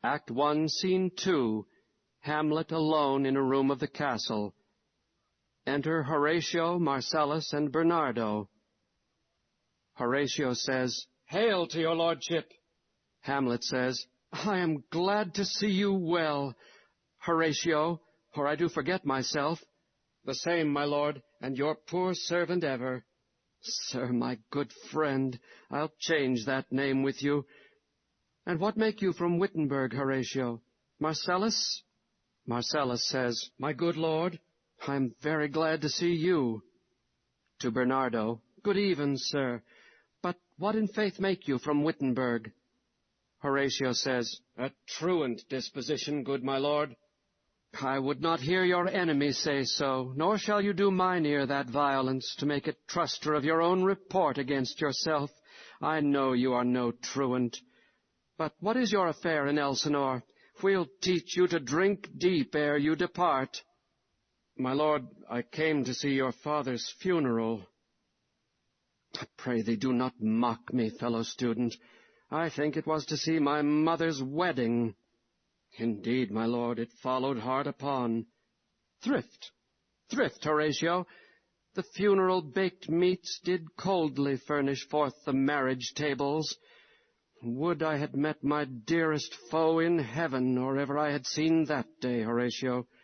Act 1, Scene 2. Hamlet alone in a room of the castle. Enter Horatio, Marcellus, and Bernardo. Horatio says, "Hail to your lordship." Hamlet says, "I am glad to see you well, Horatio, or I do forget myself." "The same, my lord, and your poor servant ever." "Sir, my good friend, I'll change that name with you. And what make you from Wittenberg, Horatio? Marcellus?" Marcellus says, "My good lord." "I'm very glad to see you." To Bernardo, "Good even, sir. But what in faith make you from Wittenberg?" Horatio says, "A truant disposition, good my lord." "I would not hear your enemy say so, nor shall you do mine ear that violence, to make it truster of your own report against yourself. I know you are no truant. But what is your affair in Elsinore? We'll teach you to drink deep ere you depart." "My lord, I came to see your father's funeral." "Pray thee do not mock me, fellow student. I think it was to see my mother's wedding." "Indeed, my lord, it followed hard upon." Thrift, Horatio. The funeral baked meats did coldly furnish forth the marriage tables. Would I had met my dearest foe in heaven, or ever I had seen that day, Horatio.